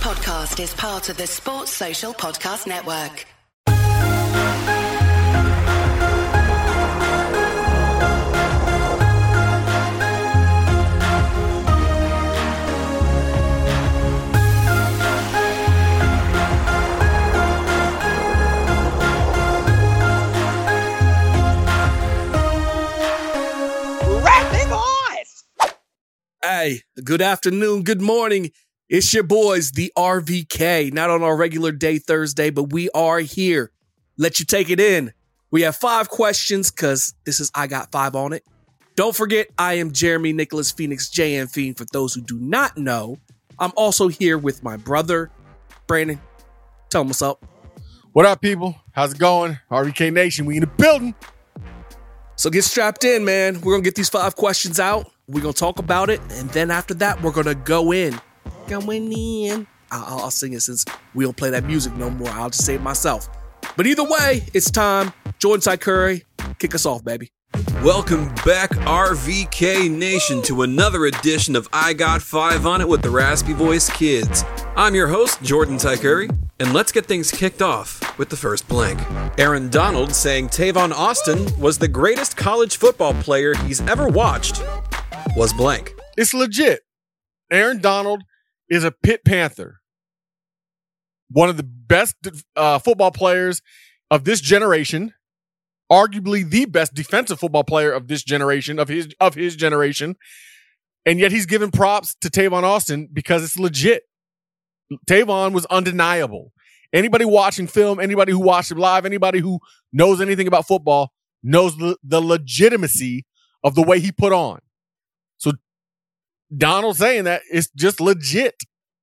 podcast is part of the Sports Social Podcast Network. Hey, good afternoon, good morning. It's your boys, the RVK. Not on our regular day Thursday, but we are here. Let you take it in. We have 5 questions because this is I Got 5 on it. Don't forget, I am Jeremy Nicholas Phoenix, JM Fiend, for those who do not know. I'm also here with my brother, Brandon. Tell him what's up. What up, people? How's it going? RVK Nation, we in the building. So get strapped in, man. We're going to get these 5 questions out. We're going to talk about it, and then after that, we're going to go in. Going in. I'll sing it since we don't play that music no more. I'll just say it myself. But either way, it's time. Jordan Ty Curry, kick us off, baby. Welcome back, RVK Nation, to another edition of I Got 5 on it with the Raspy Voice Kids. I'm your host, Jordan Ty Curry, and let's get things kicked off with the first blank. Aaron Donald saying Tavon Austin was the greatest college football player he's ever watched was blank. It's legit. Aaron Donald is a Pitt Panther. One of the best football players of this generation. Arguably the best defensive football player of this generation, of his generation. And yet he's giving props to Tavon Austin because it's legit. Tavon was undeniable. Anybody watching film, anybody who watched him live, anybody who knows anything about football knows the legitimacy of the way he put on. So Donald saying that is just legit.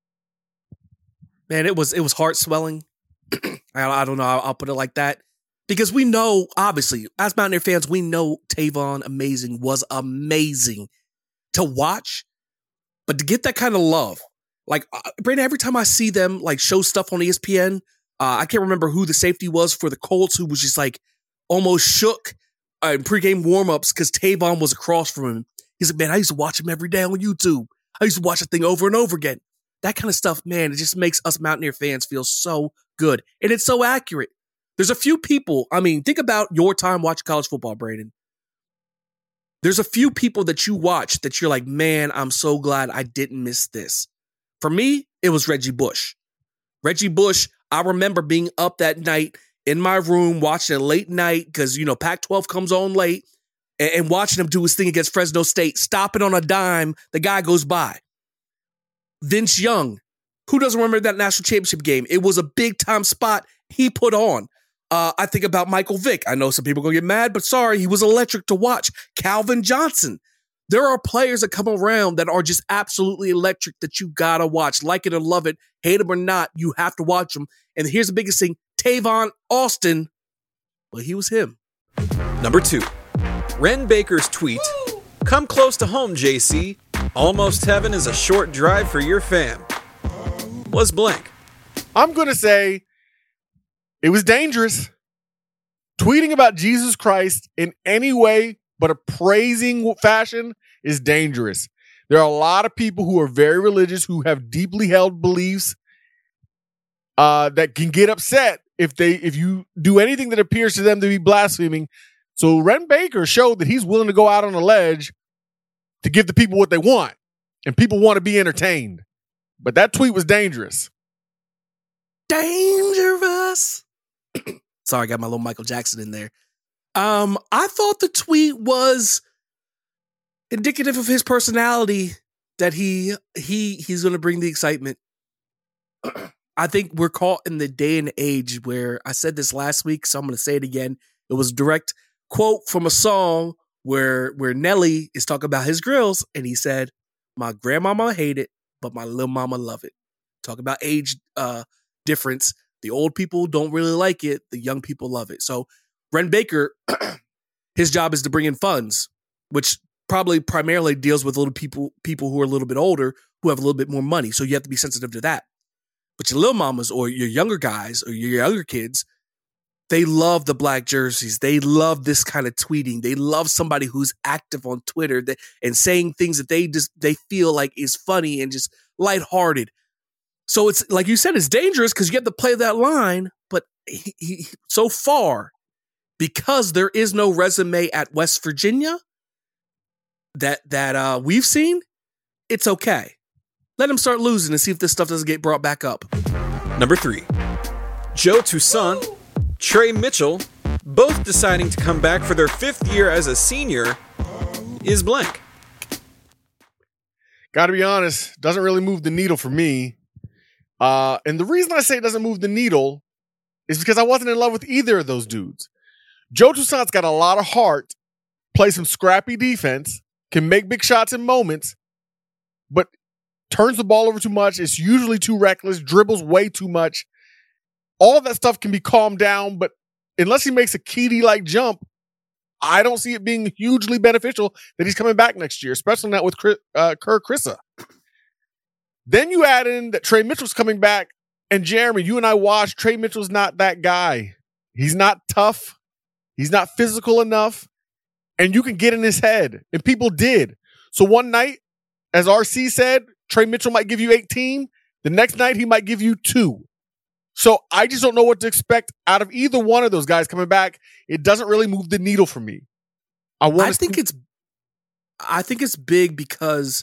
Man, it was heart swelling. I don't know. I'll put it like that. Because we know, obviously, as Mountaineer fans, we know Tavon was amazing to watch. But to get that kind of love, like, Brandon, every time I see them like show stuff on ESPN, I can't remember who the safety was for the Colts who was just like almost shook in pregame warmups because Tavon was across from him. He's like, man, I used to watch him every day on YouTube. I used to watch that thing over and over again. That kind of stuff, man, it just makes us Mountaineer fans feel so good. And it's so accurate. There's a few people, I mean, think about your time watching college football, Brandon. There's a few people that you watch that you're like, man, I'm so glad I didn't miss this. For me, it was Reggie Bush. Reggie Bush, I remember being up that night in my room watching it late night because, you know, Pac-12 comes on late and watching him do his thing against Fresno State, stopping on a dime, the guy goes by. Vince Young, who doesn't remember that national championship game? It was a big-time spot he put on. I think about Michael Vick. I know some people are going to get mad, but sorry, he was electric to watch. Calvin Johnson. There are players that come around that are just absolutely electric that you got to watch. Like it or love it, hate them or not, you have to watch them. And here's the biggest thing, Tavon Austin, well, he was him. Number 2, Ren Baker's tweet, come close to home, JC. Almost heaven is a short drive for your fam. Was blank. I'm going to say it was dangerous. Tweeting about Jesus Christ in any way but a praising fashion is dangerous. There are a lot of people who are very religious, who have deeply held beliefs that can get upset if you do anything that appears to them to be blaspheming. So Ren Baker showed that he's willing to go out on a ledge to give the people what they want, and people want to be entertained. But that tweet was dangerous. Dangerous. Sorry, I got my little Michael Jackson in there. I thought the tweet was indicative of his personality, that he's going to bring the excitement. I think we're caught in the day and age where, I said this last week, so I'm going to say it again. It was a direct quote from a song where Nelly is talking about his grills, and he said, my grandmama hate it, but my little mama love it. Talk about age difference. The old people don't really like it. The young people love it. So Ren Baker, his job is to bring in funds, which probably primarily deals with little people who are a little bit older, who have a little bit more money. So you have to be sensitive to that. But your little mamas or your younger guys or your younger kids, they love the black jerseys. They love this kind of tweeting. They love somebody who's active on Twitter and saying things that they feel like is funny and just lighthearted. So it's like you said, it's dangerous because you have to play that line. But he so far, because there is no resume at West Virginia that we've seen, it's okay. Let him start losing and see if this stuff doesn't get brought back up. Number 3, Joe Toussaint, Trey Mitchell, both deciding to come back for their 5th year as a senior, is blank. Got to be honest, doesn't really move the needle for me. And the reason I say it doesn't move the needle is because I wasn't in love with either of those dudes. Joe Toussaint's got a lot of heart, plays some scrappy defense, can make big shots in moments, but turns the ball over too much. It's usually too reckless, dribbles way too much. All that stuff can be calmed down, but unless he makes a Keedy-like jump, I don't see it being hugely beneficial that he's coming back next year, especially not with Kerr Kriisa. Then you add in that Trey Mitchell's coming back, and Jeremy, you and I watched, Trey Mitchell's not that guy. He's not tough. He's not physical enough, and you can get in his head, and people did. So one night, as RC said, Trey Mitchell might give you 18. The next night, he might give you 2. So I just don't know what to expect out of either one of those guys coming back. It doesn't really move the needle for me. I think it's big because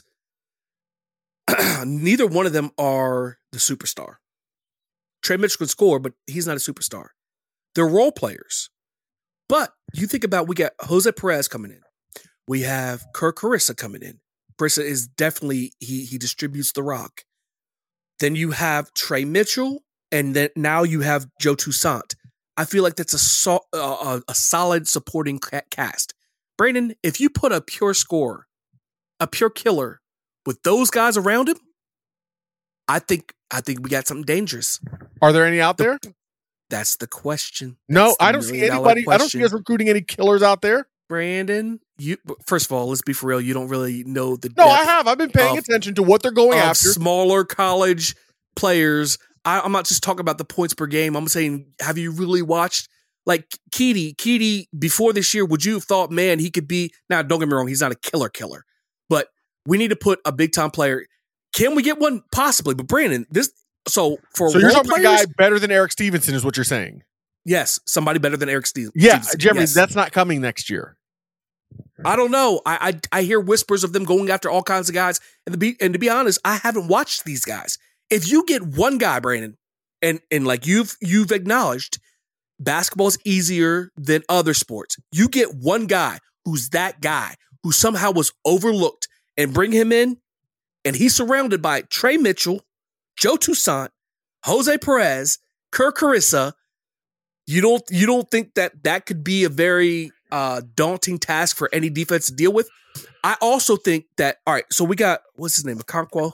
neither one of them are the superstar. Trey Mitchell can score, but he's not a superstar. They're role players. But you think about, we got Jose Perez coming in. We have Kerr Kriisa coming in. Kriisa is definitely, he distributes the rock. Then you have Trey Mitchell, and then now you have Joe Toussaint. I feel like that's a solid supporting cast. Brandon, if you put a pure scorer, a pure killer with those guys around him, I think we got something dangerous. Are there any out there? That's the question. No, I don't see anybody. I don't see us recruiting any killers out there. Brandon, first of all, let's be for real. You don't really know the depth. No, I have. I've been paying attention to what they're going after. Smaller college players. I'm not just talking about the points per game. I'm saying, have you really watched like Keedy before this year? Would you have thought, man, he could be? Now, don't get me wrong, he's not a killer, but we need to put a big time player. Can we get one? Possibly, but Brandon, so you're talking about a guy better than Eric Stevenson is what you're saying? Yes, somebody better than Eric Stevenson. Yeah, Jeremy, yes. That's not coming next year. I don't know. I hear whispers of them going after all kinds of guys, and to be honest, I haven't watched these guys. If you get one guy, Brandon, and like you've acknowledged, basketball is easier than other sports. You get one guy who's that guy who somehow was overlooked, and bring him in, and he's surrounded by Trey Mitchell, Joe Toussaint, Jose Perez, Kerr Kriisa. You don't think that could be a very daunting task for any defense to deal with? I also think that, all right, so we got, what's his name? Okonkwo.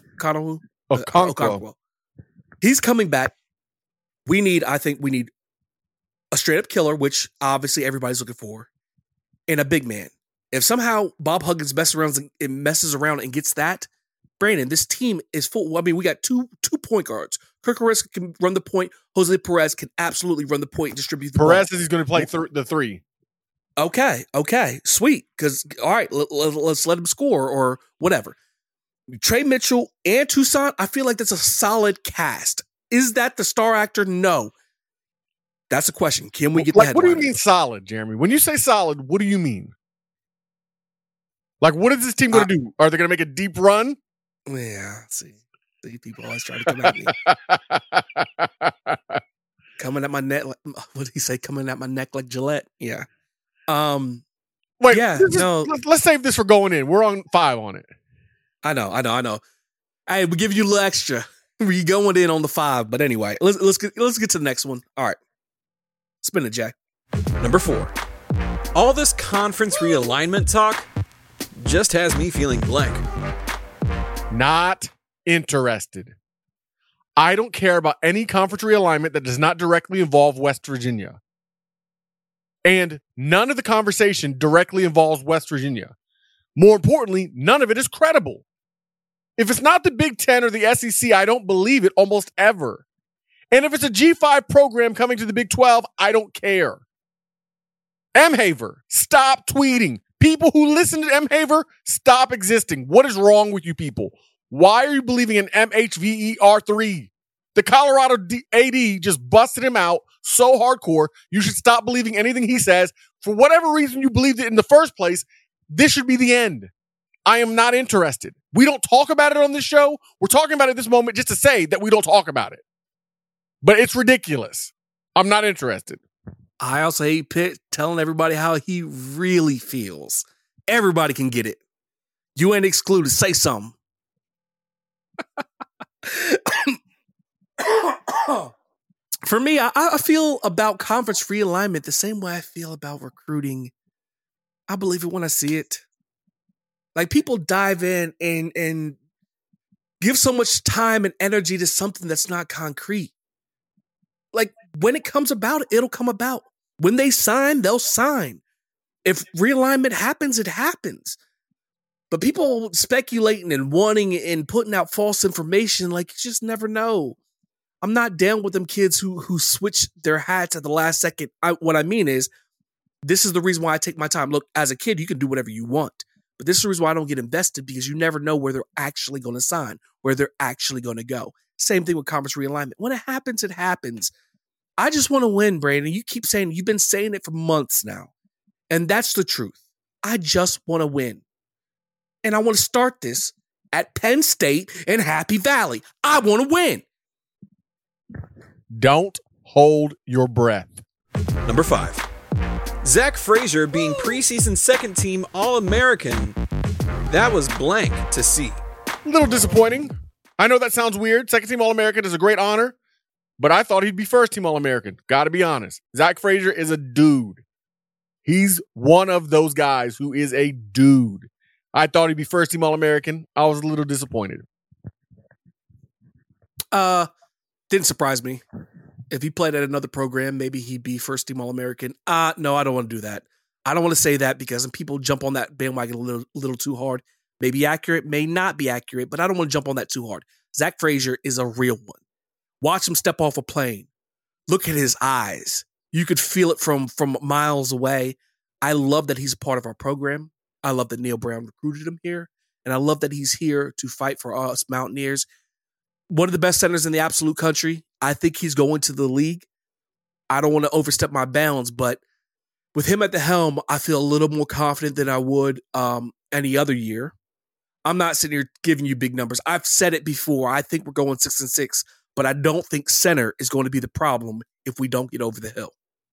He's coming back. I think we need a straight up killer, which obviously everybody's looking for, and a big man. If somehow Bob Huggins messes around and gets that, Brandon, this team is full. I mean, we got two point guards. Kerr Kriisa can run the point. Jose Perez can absolutely run the point and distribute the ball. Perez says he's going to play the 3. Okay, sweet. Because, all right, let's let him score or whatever. Trey Mitchell and Toussaint, I feel like that's a solid cast. Is that the star actor? No. That's a question. Can we get the headline? What do you mean solid, Jeremy? When you say solid, what do you mean? Like, what is this team going to do? Are they going to make a deep run? Yeah, see, people always try to come at me. Coming at my neck. What did he say? Coming at my neck like Gillette. Yeah. Wait. Yeah. Let's save this for going in. We're on 5 on it. I know. Hey, we give you a little extra. We going in on the 5, but anyway, let's get to the next one. All right, spin it, Jack. Number 4. All this conference realignment talk just has me feeling blank. Not interested. I don't care about any conference realignment that does not directly involve West Virginia. And none of the conversation directly involves West Virginia. More importantly, none of it is credible. If it's not the Big Ten or the SEC, I don't believe it almost ever. And if it's a G5 program coming to the Big 12, I don't care. M. Haver, stop tweeting. People who listen to M. Haver, stop existing. What is wrong with you people? Why are you believing in MHVER3? The Colorado AD just busted him out so hardcore. You should stop believing anything he says. For whatever reason you believed it in the first place, this should be the end. I am not interested. We don't talk about it on this show. We're talking about it this moment just to say that we don't talk about it. But it's ridiculous. I'm not interested. I also hate Pitt telling everybody how he really feels. Everybody can get it. You ain't excluded. Say something. For me, I feel about conference realignment the same way I feel about recruiting. I believe it when I see it. Like, people dive in and give so much time and energy to something that's not concrete. Like, when it comes about, it'll come about. When they sign, they'll sign. If realignment happens, it happens. But people speculating and wanting and putting out false information, like, you just never know. I'm not down with them kids who switch their hats at the last second. What I mean is, this is the reason why I take my time. Look, as a kid, you can do whatever you want. But this is the reason why I don't get invested, because you never know where they're actually going to sign, where they're actually going to go. Same thing with conference realignment. When it happens, it happens. I just want to win, Brandon. You keep saying, you've been saying it for months now. And that's the truth. I just want to win. And I want to start this at Penn State and Happy Valley. I want to win. Don't hold your breath. Number 5. Zach Frazier being preseason second team All-American. That was blank to see. A little disappointing. I know that sounds weird. Second team All-American is a great honor, but I thought he'd be first team All-American. Gotta be honest. Zach Frazier is a dude. He's one of those guys who is a dude. I thought he'd be first team All-American. I was a little disappointed. Didn't surprise me. If he played at another program, maybe he'd be first team All-American. No, I don't want to do that. I don't want to say that because people jump on that bandwagon a little too hard. May be accurate, may not be accurate, but I don't want to jump on that too hard. Zach Frazier is a real one. Watch him step off a plane. Look at his eyes. You could feel it from miles away. I love that he's a part of our program. I love that Neil Brown recruited him here. And I love that he's here to fight for us Mountaineers. One of the best centers in the absolute country. I think he's going to the league. I don't want to overstep my bounds, but with him at the helm, I feel a little more confident than I would any other year. I'm not sitting here giving you big numbers. I've said it before. I think we're going 6-6, but I don't think center is going to be the problem if we don't get over the hill.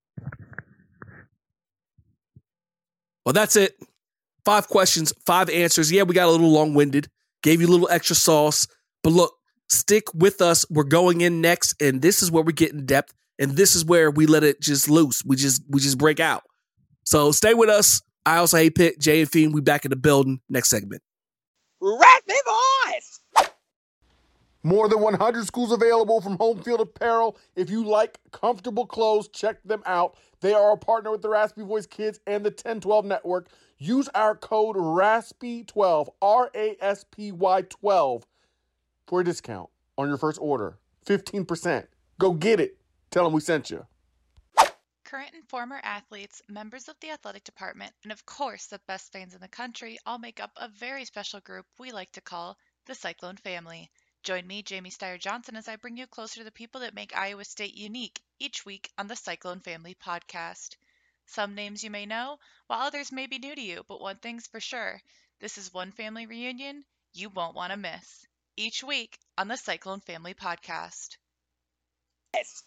Well, that's it. 5 questions, 5 answers. Yeah, we got a little long-winded. Gave you a little extra sauce. But look, stick with us. We're going in next, and this is where we get in depth, and this is where we let it just loose. We just break out. So stay with us. I also hate Pitt, Jay and Fiend. We back in the building. Next segment. Raspy Voice! More than 100 schools available from Home Field Apparel. If you like comfortable clothes, check them out. They are a partner with the Raspy Voice Kids and the 1012 Network. Use our code RASPY12, RASPY12, for a discount on your first order. 15%. Go get it. Tell them we sent you. Current and former athletes, members of the athletic department, and of course the best fans in the country all make up a very special group we like to call the Cyclone Family. Join me, Jamie Steyer Johnson, as I bring you closer to the people that make Iowa State unique each week on the Cyclone Family podcast. Some names you may know, while others may be new to you, but one thing's for sure. This is one family reunion you won't want to miss. Each week on the Cyclone Family podcast. Yes.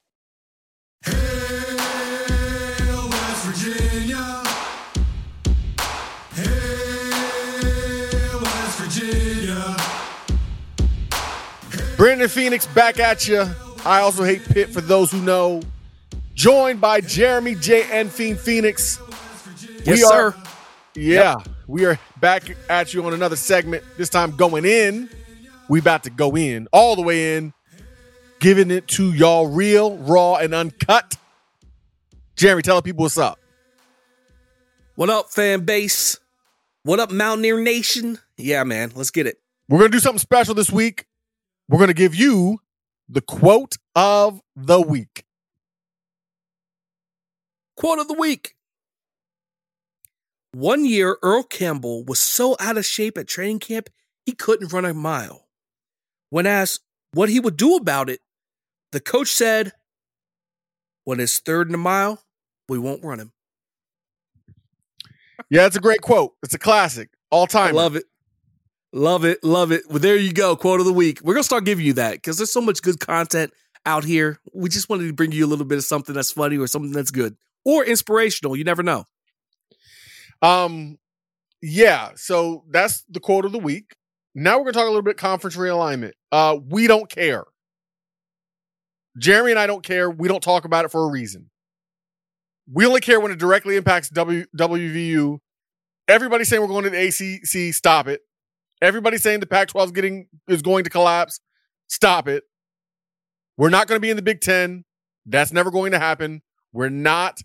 Hail West Virginia. Hail West Virginia. Brandon Phoenix back at you. I also hate Pitt, for those who know. Joined by Jeremy J. and Fiend Phoenix. Yes, sir. We are back at you on another segment. This time going in. We about to go in, all the way in, giving it to y'all real, raw, and uncut. Jeremy, tell the people what's up. What up, fan base? What up, Mountaineer Nation? Yeah, man, let's get it. We're going to do something special this week. We're going to give you the quote of the week. Quote of the week. One year, Earl Campbell was so out of shape at training camp, he couldn't run a mile. When asked what he would do about it, the coach said, when it's third and a mile, we won't run him. Yeah, it's a great quote. It's a classic. All time. I love it. Love it. Love it. Well, there you go. Quote of the week. We're going to start giving you that because there's so much good content out here. We just wanted to bring you a little bit of something that's funny or something that's good or inspirational. You never know. Yeah, so that's the quote of the week. Now we're going to talk a little bit conference realignment. We don't care. Jeremy and I don't care. We don't talk about it for a reason. We only care when it directly impacts WVU. Everybody's saying we're going to the ACC. Stop it. Everybody's saying the Pac-12 is going to collapse. Stop it. We're not going to be in the Big Ten. That's never going to happen. We're not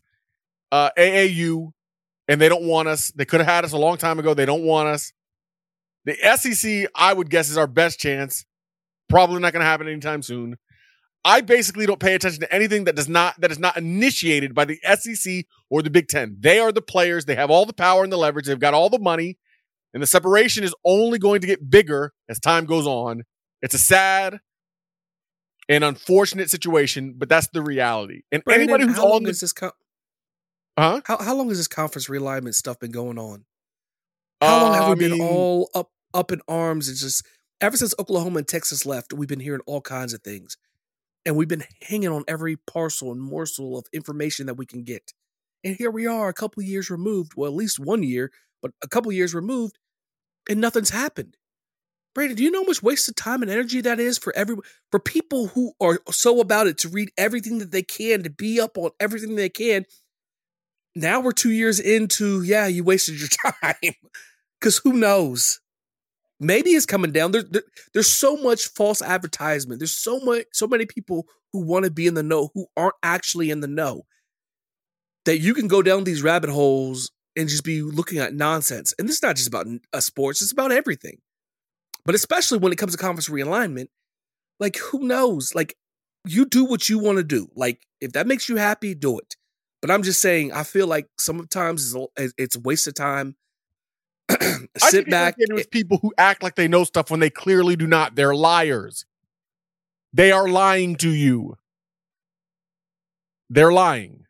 AAU, and they don't want us. They could have had us a long time ago. They don't want us. The SEC, I would guess, is our best chance. Probably not going to happen anytime soon. I basically don't pay attention to anything that is not initiated by the SEC or the Big Ten. They are the players. They have all the power and the leverage. They've got all the money, and the separation is only going to get bigger as time goes on. It's a sad and unfortunate situation, but that's the reality. And Brandon, anybody who's on this, how long has this conference realignment stuff been going on? How long have we been all up in arms? It's just ever since Oklahoma and Texas left, we've been hearing all kinds of things. And we've been hanging on every parcel and morsel of information that we can get. And here we are a couple of years removed, well, at least 1 year, but a couple of years removed, and nothing's happened. Brandon, do you know how much waste of time and energy that is for people who are so about it to read everything that they can, to be up on everything they can? Now we're 2 years into, yeah, you wasted your time. Because who knows? Maybe it's coming down. There's so much false advertisement. There's so many people who want to be in the know who aren't actually in the know, that you can go down these rabbit holes and just be looking at nonsense. And this is not just about sports. It's about everything. But especially when it comes to conference realignment, like, who knows? Like, you do what you want to do. Like, if that makes you happy, do it. But I'm just saying, I feel like sometimes it's a waste of time. Sit back. With people who act like they know stuff when they clearly do not. They're liars. They are lying to you. They're lying.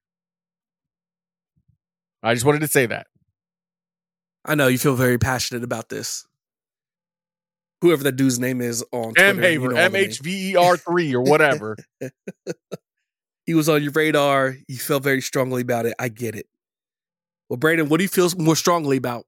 I just wanted to say that. I know you feel very passionate about this. Whoever that dude's name is on Twitter. M. Haver, MHVER3 or whatever. He was on your radar. You felt very strongly about it. I get it. Well, Brandon, what do you feel more strongly about?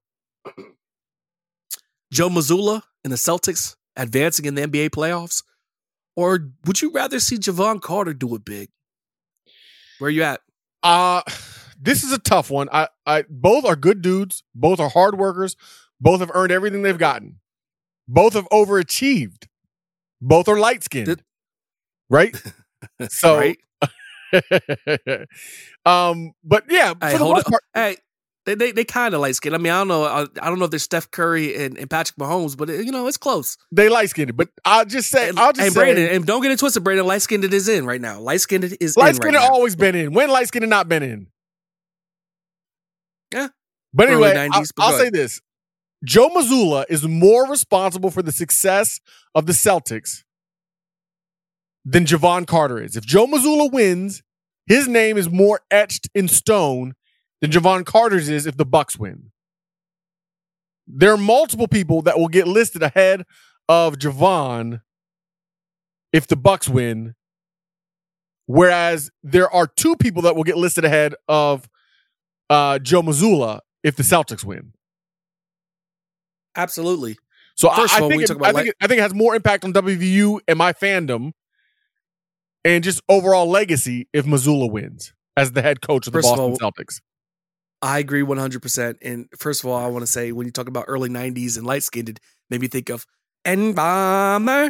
Joe Mazzulla and the Celtics advancing in the NBA playoffs? Or would you rather see Javon Carter do it big? Where are you at? This is a tough one. I both are good dudes. Both are hard workers. Both have earned everything they've gotten. Both have overachieved. Both are light-skinned. Right? So, right? But yeah, for the most part, hey, they kind of light-skinned. I mean, I don't know if they're Steph Curry and Patrick Mahomes, but it's close. They light-skinned. But I'll just say, Brandon, and don't get it twisted, Brandon, light-skinned is in right now. Light-skinned is light-skinned in right now. always been in. When light-skinned not been in? Yeah. But anyway, 90s, I'll say this. Joe Mazzulla is more responsible for the success of the Celtics than Javon Carter is. If Joe Mazzulla wins, his name is more etched in stone than Javon Carter's is if the Bucks win. There are multiple people that will get listed ahead of Javon if the Bucks win, whereas there are two people that will get listed ahead of Joe Mazzulla if the Celtics win. Absolutely. So I think it has more impact on WVU and my fandom and just overall legacy if Mazzulla wins as the head coach of the Boston Celtics. I agree 100%. And first of all, I want to say, when you talk about early 90s and light-skinned, made me think of N-Bomber.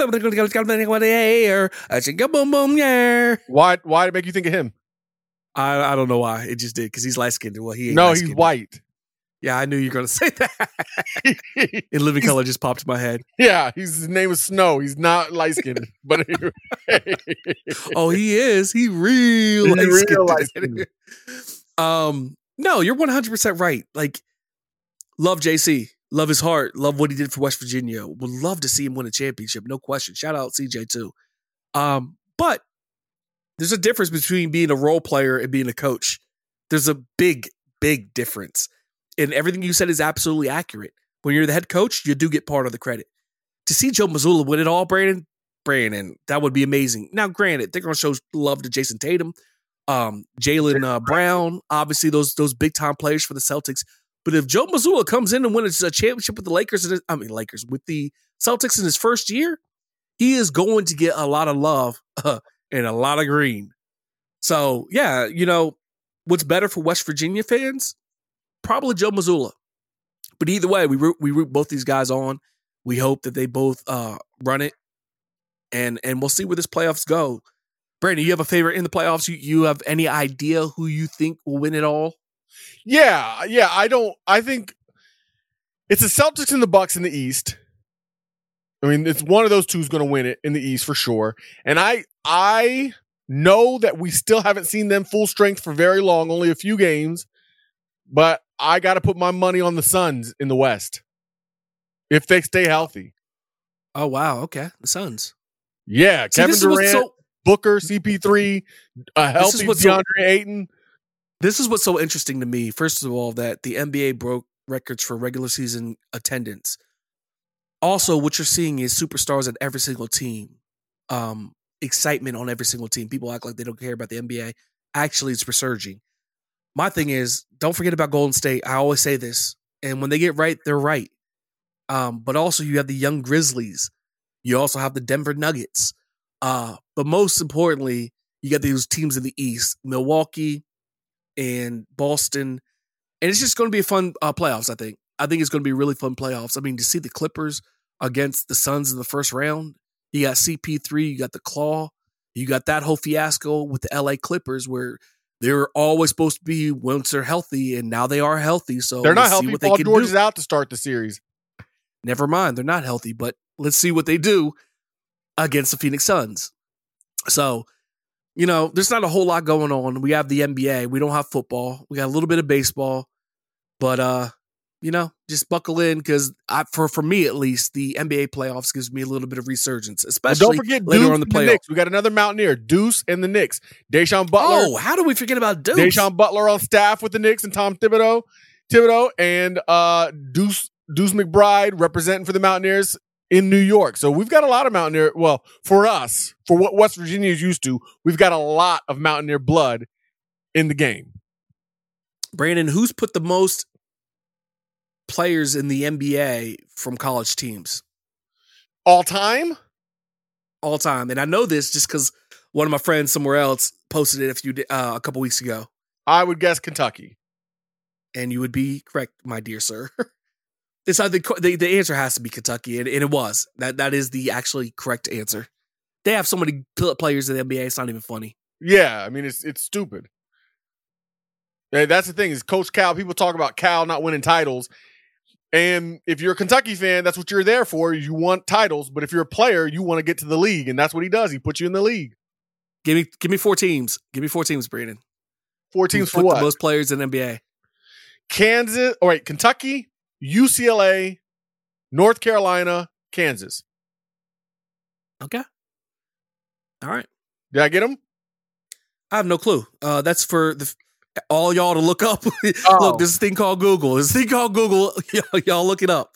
Why did it make you think of him? I don't know why. It just did, because he's light-skinned. Well, he ain't No, light-skinned. he's white. Yeah, I knew you were going to say that. In living color just popped in my head. Yeah, his name is Snow. He's not light-skinned. But oh, he is. He real light-skinned. No, you're 100% right. Like, love JC. Love his heart. Love what he did for West Virginia. Would love to see him win a championship. No question. Shout out CJ too. But there's a difference between being a role player and being a coach. There's a big, big difference. And everything you said is absolutely accurate. When you're the head coach, you do get part of the credit. To see Joe Mazzulla win it all, Brandon, that would be amazing. Now, granted, they're going to show love to Jason Tatum, Jaylen Brown, obviously those big time players for the Celtics. But if Joe Mazzulla comes in and wins a championship with the Lakers, with the Celtics in his first year, he is going to get a lot of love and a lot of green. So, yeah, what's better for West Virginia fans? Probably Joe Mazzulla. But either way, we root both these guys on. We hope that they both run it, and we'll see where this playoffs go. Brandon, you have a favorite in the playoffs? You have any idea who you think will win it all? Yeah. I think it's the Celtics and the Bucks in the East. I mean, it's one of those two is going to win it in the East for sure. And I know that we still haven't seen them full strength for very long, only a few games. But I got to put my money on the Suns in the West if they stay healthy. Oh, wow. Okay. The Suns. Yeah. Kevin Durant, Booker, CP3, a healthy DeAndre Ayton. This is what's so interesting to me. First of all, that the NBA broke records for regular season attendance. Also, what you're seeing is superstars at every single team. Excitement on every single team. People act like they don't care about the NBA. Actually, it's resurging. My thing is, don't forget about Golden State. I always say this. And when they get right, they're right. But also, you have the young Grizzlies. You also have the Denver Nuggets. But most importantly, you got these teams in the East, Milwaukee and Boston. And it's just going to be a fun playoffs, I think. I think it's going to be really fun playoffs. I mean, to see the Clippers against the Suns in the first round, you got CP3, you got the Claw, you got that whole fiasco with the LA Clippers where they were always supposed to be once they're healthy, and now they are healthy. So they're not healthy. Paul George is out to start the series. Never mind, they're not healthy, but let's see what they do against the Phoenix Suns. So, there's not a whole lot going on. We have the NBA. We don't have football. We got a little bit of baseball, but just buckle in because for me at least, the NBA playoffs gives me a little bit of resurgence, especially don't forget later Deuce on the and playoffs. Knicks. We got another Mountaineer, Deuce and the Knicks. Deshaun Butler. Oh, how do we forget about Deuce? Deshaun Butler on staff with the Knicks and Tom Thibodeau and Deuce McBride representing for the Mountaineers in New York. So we've got a lot of Mountaineer. Well, for us, for what West Virginia is used to, we've got a lot of Mountaineer blood in the game. Brandon, who's put the most players in the NBA from college teams? All time? All time. And I know this just because one of my friends somewhere else posted it a couple weeks ago. I would guess Kentucky. And you would be correct, my dear sir. It's the answer has to be Kentucky, and it was. That is the actually correct answer. They have so many players in the NBA, it's not even funny. Yeah, I mean, it's stupid. That's the thing is Coach Cal, people talk about Cal not winning titles. And if you're a Kentucky fan, that's what you're there for. You want titles. But if you're a player, you want to get to the league. And that's what he does. He puts you in the league. Give me 4 teams. Give me 4 teams, Brandon. 4 teams for what? The most players in the NBA. Kentucky, UCLA, North Carolina, Kansas. Okay. All right. Did I get them? I have no clue. That's for all y'all to look up. Oh. Look, there's a thing called Google. Y'all look it up.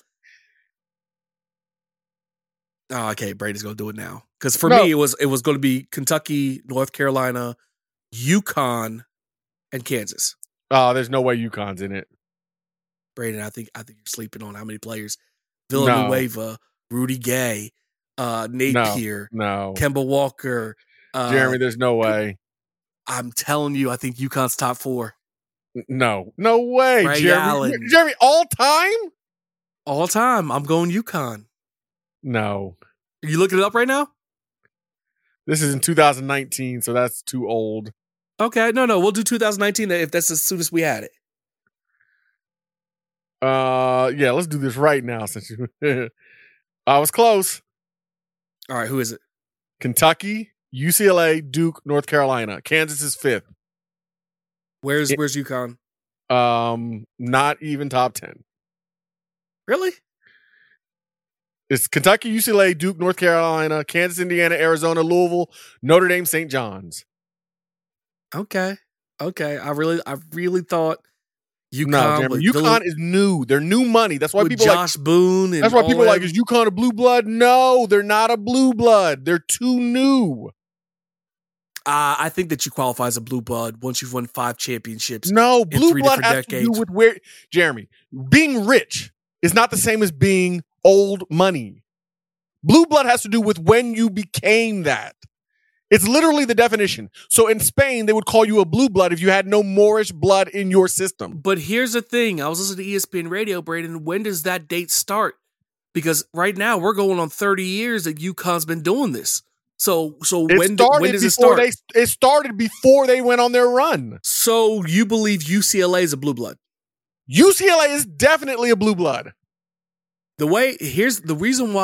Oh, okay. Brady's gonna do it now. Because for me, it was going to be Kentucky, North Carolina, UConn, and Kansas. Oh, there's no way UConn's in it. Braden, I think you're sleeping on how many players. Villanueva, Rudy Gay, Napier, Kemba Walker. Jeremy, there's no way. I'm telling you, I think UConn's top 4. No way, Ray Jeremy. Allen. Jeremy, all time? All time. I'm going UConn. No. Are you looking it up right now? This is in 2019, so that's too old. Okay, no, we'll do 2019 if that's as soon as we had it. Yeah, let's do this right now. Since I was close. All right, who is it? Kentucky, UCLA, Duke, North Carolina. Kansas is 5th. Where's UConn? Not even top 10. Really? It's Kentucky, UCLA, Duke, North Carolina, Kansas, Indiana, Arizona, Louisville, Notre Dame, St. John's. Okay. I really thought UConn. No, Jeremy, UConn is new. They're new money. That's why with people Josh Boone. And that's why all people are like, that. is UConn a blue blood? No, they're not a blue blood. They're too new. I think that you qualify as a blue blood once you've won 5 championships. No, in blue 3 blood different has to decades. do with where, Jeremy, being rich is not the same as being old money. Blue blood has to do with when you became that. It's literally the definition. So in Spain, they would call you a blue blood if you had no Moorish blood in your system. But here's the thing. I was listening to ESPN Radio, Braden. When does that date start? Because right now we're going on 30 years that UConn's been doing this. So when does it start? It started before they went on their run. So you believe UCLA is a blue blood? UCLA is definitely a blue blood. Here's the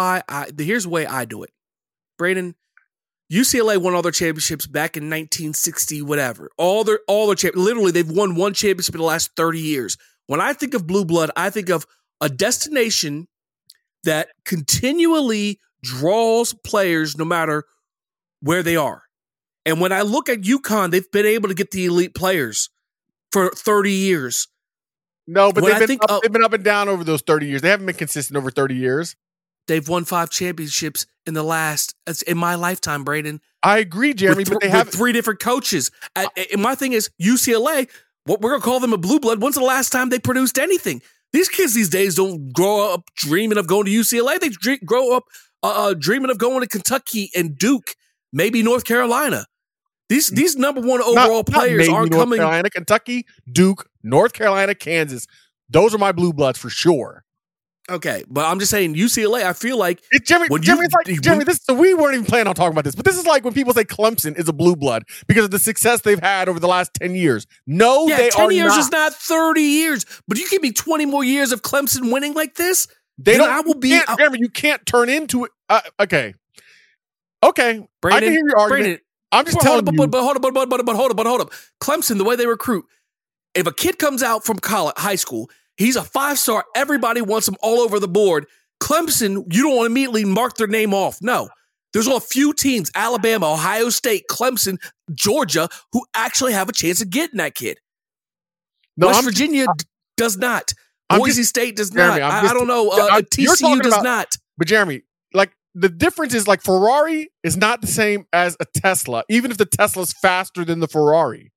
way I do it. Braden, UCLA won all their championships back in 1960, whatever. All their literally they've won 1 championship in the last 30 years. When I think of blue blood, I think of a destination that continually draws players no matter where they are. And when I look at UConn, they've been able to get the elite players for 30 years. No, but When they've been up and down over those 30 years. They haven't been consistent over 30 years. They've won 5 championships in my lifetime, Braden. I agree, Jeremy, but they have 3 different coaches. And my thing is UCLA, what we're going to call them a blue blood. When's the last time they produced anything? These kids these days don't grow up dreaming of going to UCLA. They grow up dreaming of going to Kentucky and Duke, maybe North Carolina. These number 1 overall players aren't North coming. Carolina, Kentucky, Duke, North Carolina, Kansas. Those are my blue bloods for sure. Okay, but I'm just saying UCLA. I feel like Jeremy, we weren't even planning on talking about this, but this is like when people say Clemson is a blue blood because of the success they've had over the last 10 years. No, they 10 are years not. is not 30 years. But you give me 20 more years of Clemson winning like this. They don't. I will be. Jeremy, you can't turn into it. Okay. Braden, I can hear your argument. Braden, I'm just telling you. But hold up. Clemson, the way they recruit, if a kid comes out from high school, he's a 5-star. Everybody wants him all over the board. Clemson, you don't want to immediately mark their name off. No. There's a few teams, Alabama, Ohio State, Clemson, Georgia, who actually have a chance of getting that kid. No, West Virginia does not. Boise State does Jeremy, not. I don't know. TCU does not. But Jeremy, like the difference is like Ferrari is not the same as a Tesla, even if the Tesla's faster than the Ferrari.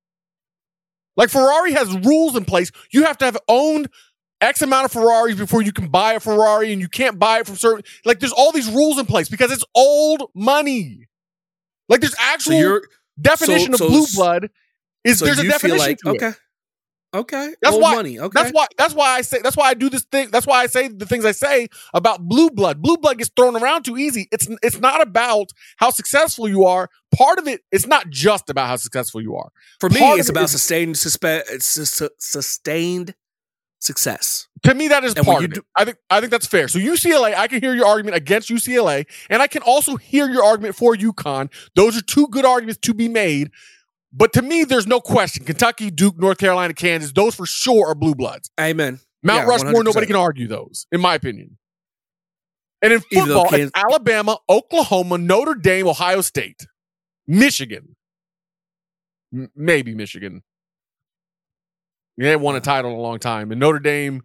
Like Ferrari has rules in place. You have to have owned X amount of Ferraris before you can buy a Ferrari, and you can't buy it from certain. Like there's all these rules in place because it's old money. Like there's actual definition of blue blood. There's a definition to it. Okay. That's old why. money. Okay. That's why I say. That's why I do this thing. That's why I say the things I say about blue blood. Blue blood gets thrown around too easy. It's not about how successful you are. Part of it. It's not just about how successful you are. For me, it's about sustained success. To me, that is part of it. I think that's fair. So UCLA, I can hear your argument against UCLA, and I can also hear your argument for UConn. Those are 2 good arguments to be made. But to me, there's no question. Kentucky, Duke, North Carolina, Kansas, those for sure are blue bloods. Amen. Mount Rushmore, 100%. Nobody can argue those, in my opinion. And in football, it's Alabama, Oklahoma, Notre Dame, Ohio State, Michigan. Maybe Michigan. They haven't won a title in a long time. And Notre Dame,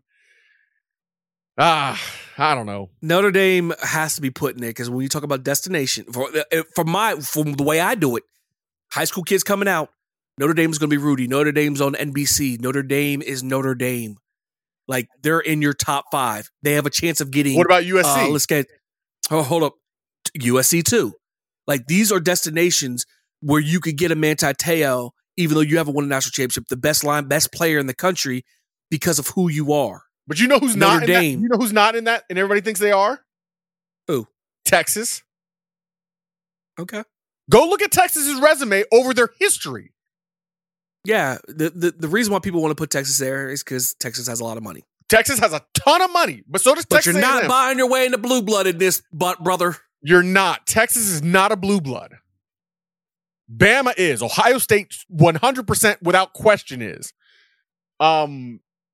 I don't know. Notre Dame has to be put in there because when you talk about destination, from the way I do it, high school kids coming out, Notre Dame is going to be Rudy. Notre Dame's on NBC. Notre Dame is Notre Dame. Like, they're in your top 5. They have a chance of getting... What about USC? Hold up. USC, too. Like, these are destinations where you could get a Manti Te'o, even though you haven't won a national championship, the best player in the country because of who you are. But you know who's not in that? You know who's not in that and everybody thinks they are? Who? Texas. Okay. Go look at Texas's resume over their history. Yeah, the reason why people want to put Texas there is because Texas has a lot of money. Texas has a ton of money, but so does Texas. But you're not buying your way into blue blood in this, brother. You're not. Texas is not a blue blood. Bama is. Ohio State 100% without question is.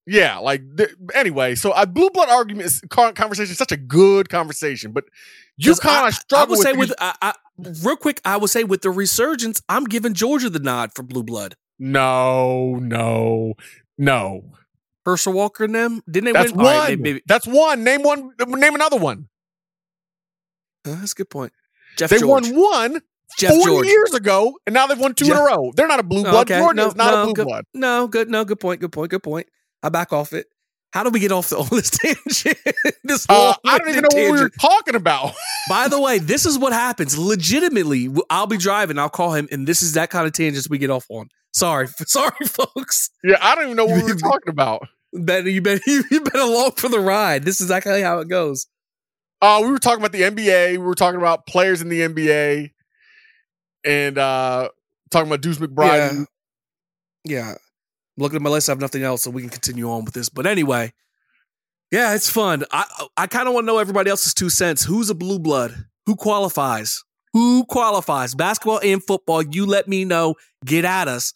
Yeah, like anyway. So a blue blood argument is conversation is such a good conversation, but you kind of struggle. I would say real quick. I would say with the resurgence, I'm giving Georgia the nod for blue blood. No. Herschel Walker and them didn't they That's win? one. All right, maybe. That's one. Name one. Name another one. That's a good point. Jeff They George. won one Jeff 40 George. years ago, and now they've won two in a row. They're not a blue blood. Georgia is not a blue blood. Good point. I back off it. How do we get off on this tangent? I don't even know what we were talking about. By the way, this is what happens. Legitimately, I'll be driving. I'll call him, and this is that kind of tangents we get off on. Sorry, folks. Yeah, I don't even know what we were talking about. You've been along for the ride. This is exactly how it goes. We were talking about the NBA. We were talking about players in the NBA, and talking about Deuce McBride. Yeah. Looking at my list, I have nothing else, so we can continue on with this. But anyway, yeah, it's fun. I kind of want to know everybody else's 2 cents. Who's a blue blood? Who qualifies? Basketball and football. You let me know. Get at us.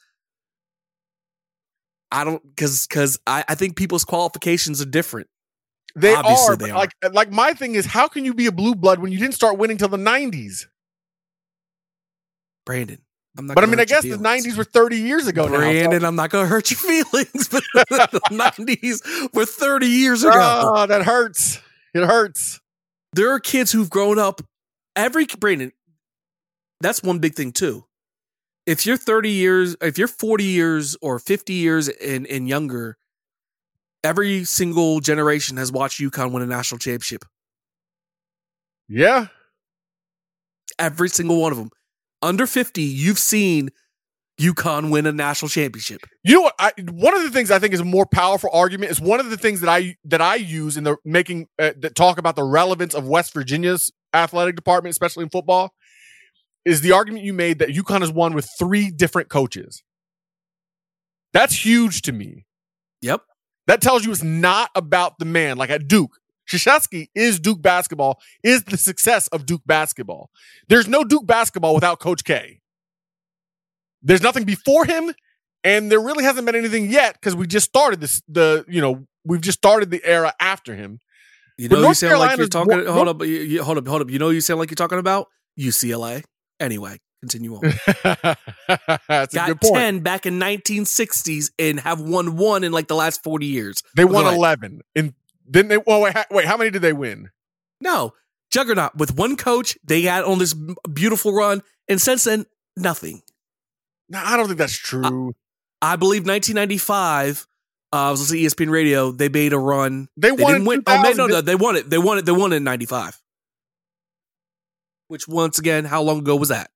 I don't because I think people's qualifications are different. They Obviously are. Like my thing is, how can you be a blue blood when you didn't start winning till the 90s? Brandon. But I mean, I guess the 90s were 30 years ago now. Brandon, I'm not going to hurt your feelings, but the 90s were 30 years ago. Oh, that hurts. It hurts. There are kids who've grown up. Brandon, that's one big thing too. If you're 30 years, if you're 40 years or 50 years and younger, every single generation has watched UConn win a national championship. Yeah. Every single one of them. Under 50, you've seen UConn win a national championship. You know what? One of the things I think is a more powerful argument is one of the things that I use in the making that talk about the relevance of West Virginia's athletic department, especially in football, is the argument you made that UConn has won with 3 different coaches. That's huge to me. Yep. That tells you it's not about the man. Like at Duke, Krzyzewski is Duke basketball, is the success of Duke basketball. There's no Duke basketball without Coach K. There's nothing before him, and there really hasn't been anything yet because we just started we've just started the era after him. You know, you sound like you're talking. Hold up. You know, you sound like you're talking about UCLA. Anyway, continue on. That's Got a good point. 10 back in 1960s and have won 1 in like the last 40 years. They won 11. And then they, well, wait, how many did they win? No, Juggernaut with one coach. They had on this beautiful run. And since then, nothing. No, I don't think that's true. I believe 1995, I was listening to ESPN Radio. They made a run. They won in 2000. No, they won it. They won it in 95. Which, once again, how long ago was that?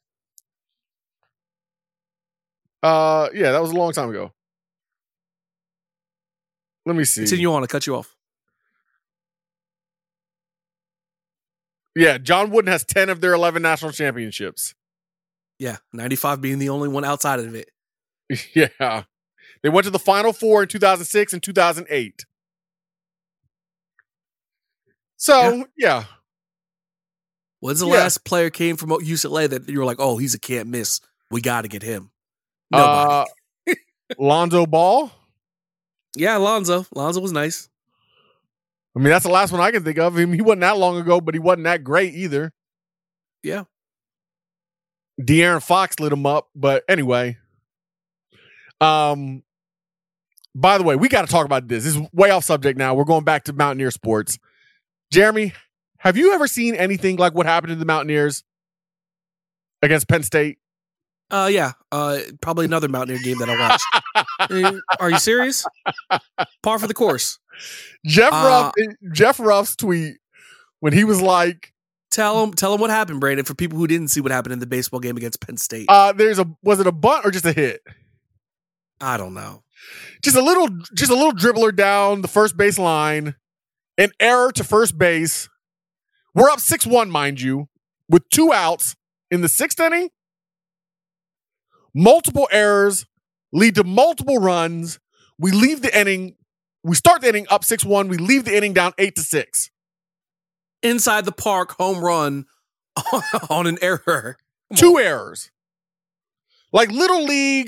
Yeah, that was a long time ago. Let me see. Continue on. I cut you off. Yeah, John Wooden has 10 of their 11 national championships. Yeah, 95 being the only one outside of it. Yeah. They went to the Final Four in 2006 and 2008. So, yeah. When's the last player came from UCLA that you were like, oh, he's a can't miss. We got to get him. Nobody. Lonzo Ball? Yeah, Lonzo. Lonzo was nice. I mean, that's the last one I can think of. I mean, he wasn't that long ago, but he wasn't that great either. Yeah. De'Aaron Fox lit him up, but anyway. By the way, we got to talk about this. This is way off subject now. We're going back to Mountaineer sports. Jeremy, have you ever seen anything like what happened to the Mountaineers against Penn State? Yeah. Probably another Mountaineer game that I watched. Are you serious? Par for the course. Jeff Ruff's tweet when he was like, Tell him what happened, Brandon, for people who didn't see what happened in the baseball game against Penn State. Was it a bunt or just a hit? I don't know. Just a little dribbler down the first base line, an error to first base. We're up 6-1, mind you, with 2 outs in the 6th inning. Multiple errors lead to multiple runs. We leave the inning. We start the inning up 6-1. We leave the inning down 8-6. Inside the park, home run on an error. 2 errors. Like Little League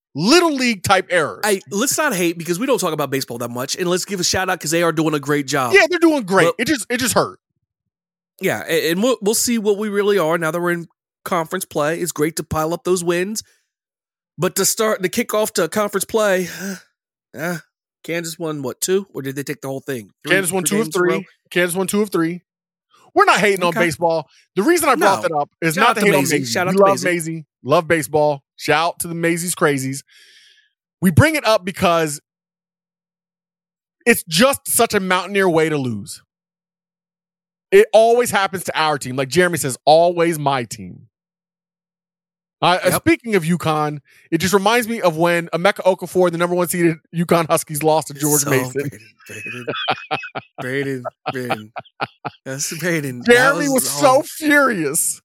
little league type errors. Hey, let's not hate because we don't talk about baseball that much, and let's give a shout out because they are doing a great job. Yeah, they're doing great. Well, it just hurt. Yeah, and we'll see what we really are now that we're in conference play. It's great to pile up those wins, but to kick off to conference play, Kansas won what, 2, or did they take the whole thing? Kansas won 2 of 3. Kansas won 2 of 3. We're not hating on baseball. The reason I brought that up is not to hate on Maisie. Shout out to Maisie. Love baseball. Shout out to the Maisie's Crazies. We bring it up because it's just such a Mountaineer way to lose. It always happens to our team. Like Jeremy says, always my team. Speaking of UConn, it just reminds me of when Emeka Okafor, the number 1 seeded UConn Huskies, lost to George Mason. Braden. That's Braden. Jeremy was so furious.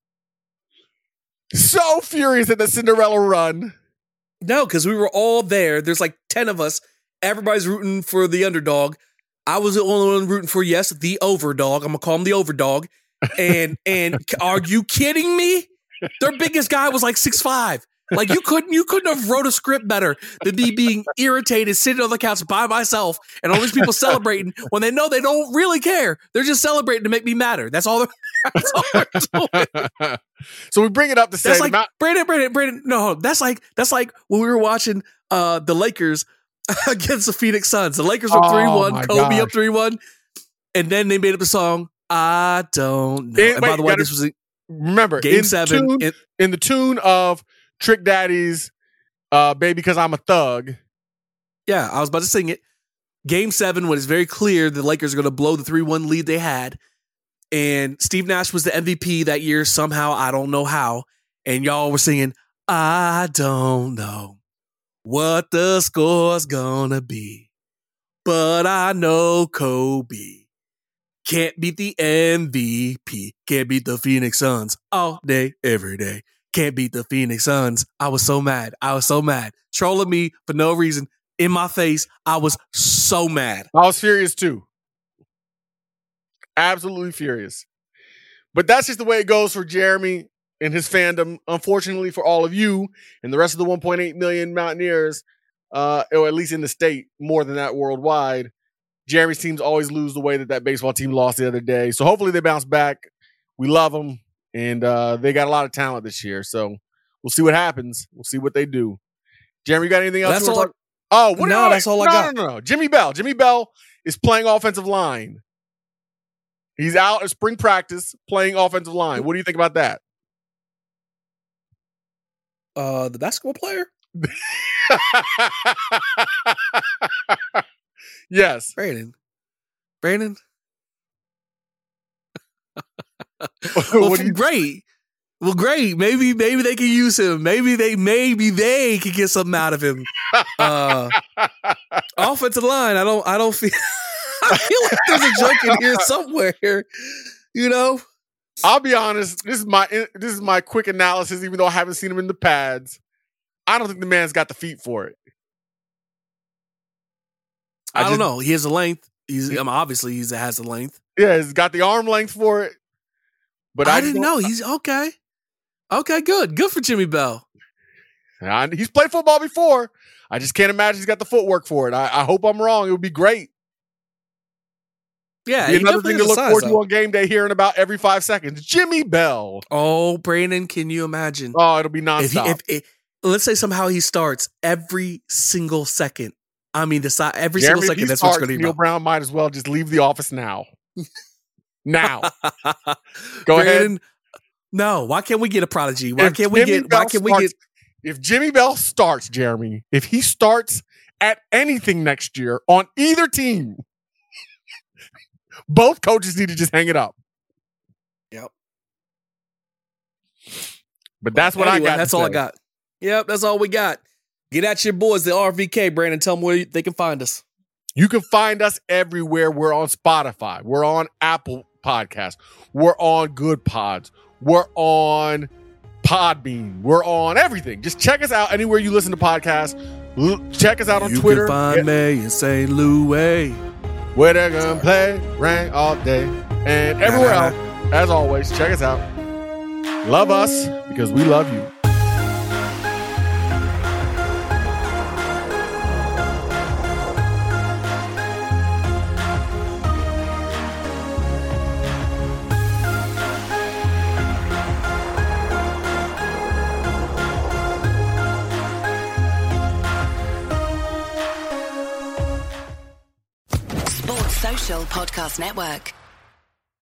So furious at the Cinderella run. No, because we were all there. There's like 10 of us. Everybody's rooting for the underdog. I was the only one rooting for, the overdog. I'm going to call him the overdog. And are you kidding me? Their biggest guy was like 6'5". Like you couldn't have wrote a script better than me being irritated, sitting on the couch by myself, and all these people celebrating when they know they don't really care. They're just celebrating to make me madder. That's all they're doing. So we bring it up to say, that's like Brandon. No, that's like when we were watching the Lakers against the Phoenix Suns. The Lakers were 3-1, Kobe up 3-1, and then they made up the song "I Don't Know." And by the way, this was remember Game 7 in the tune of Trick Daddy's "Baby 'Cause I'm a Thug." Yeah, I was about to sing it. Game 7, when it's very clear the Lakers are going to blow the 3-1 lead they had. And Steve Nash was the MVP that year somehow. I don't know how. And y'all were singing, I don't know what the score's gonna be, but I know Kobe can't beat the MVP. Can't beat the Phoenix Suns all day, every day. Can't beat the Phoenix Suns. I was so mad. Trolling me for no reason. In my face. I was so mad. I was furious too. Absolutely furious. But that's just the way it goes for Jeremy and his fandom. Unfortunately for all of you and the rest of the 1.8 million Mountaineers, or at least in the state, more than that worldwide, Jeremy's teams always lose the way that baseball team lost the other day. So hopefully they bounce back. We love them, and they got a lot of talent this year. So we'll see what happens. We'll see what they do. Jeremy, you got anything else? That's all. That's all I got. No. Jimmy Bell. Jimmy Bell is playing offensive line. He's out at spring practice playing offensive line. What do you think about that? The basketball player? Yes. Brandon. Great. Well, great. Maybe they can use him. Maybe they can get something out of him. Offensive line. I don't feel. I feel like there's a joke in here somewhere. You know. I'll be honest. This is my quick analysis. Even though I haven't seen him in the pads, I don't think the man's got the feet for it. I don't know. He has the length. Obviously he has the length. Yeah, he's got the arm length for it. But I didn't know. He's okay. Okay, good. Good for Jimmy Bell. He's played football before. I just can't imagine he's got the footwork for it. I hope I'm wrong. It would be great. Yeah, another thing to look forward to on game day, hearing about every 5 seconds. Jimmy Bell. Oh, Brandon, can you imagine? Oh, it'll be nonstop. Let's say somehow he starts every single second. I mean, every Jeremy, single second. That's what's going to be. Neil Brown might as well just leave the office now. Now, go Brandon, ahead. No, why can't we get a prodigy? Why can't we get? If Jimmy Bell starts, Jeremy, if he starts at anything next year on either team, both coaches need to just hang it up. Yep. But that's what I got. That's all I got. Yep, that's all we got. Get at your boys, the RVK, Brandon. Tell them where they can find us. You can find us everywhere. We're on Spotify. We're on Apple Podcasts. We're on Good Pods. We're on Podbean. We're on everything. Just check us out anywhere you listen to podcasts. Check us out on Twitter. You can find me in St. Louis, where they're going to play rain all day. And everywhere else, as always, check us out. Love us because we love you. Sports Social Podcast Network.